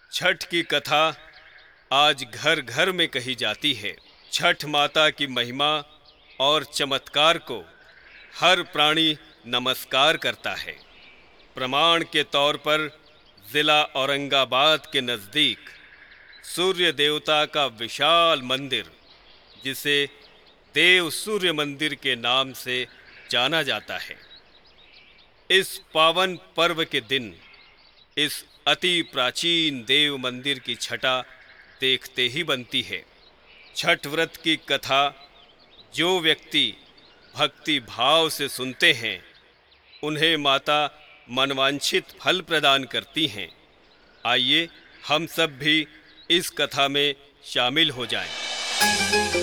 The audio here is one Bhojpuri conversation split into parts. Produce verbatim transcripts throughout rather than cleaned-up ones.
छठ की कथा आज घर घर में कही जाती है। छठ माता की महिमा और चमत्कार को हर प्राणी नमस्कार करता है। प्रमाण के तौर पर जिला औरंगाबाद के नज़दीक सूर्य देवता का विशाल मंदिर, जिसे देव सूर्य मंदिर के नाम से जाना जाता है, इस पावन पर्व के दिन इस अति प्राचीन देव मंदिर की छटा देखते ही बनती है। छठ व्रत की कथा जो व्यक्ति भक्ति भाव से सुनते हैं, उन्हें माता मनवांछित फल प्रदान करती हैं। आइए हम सब भी इस कथा में शामिल हो जाएं।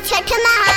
छठ माह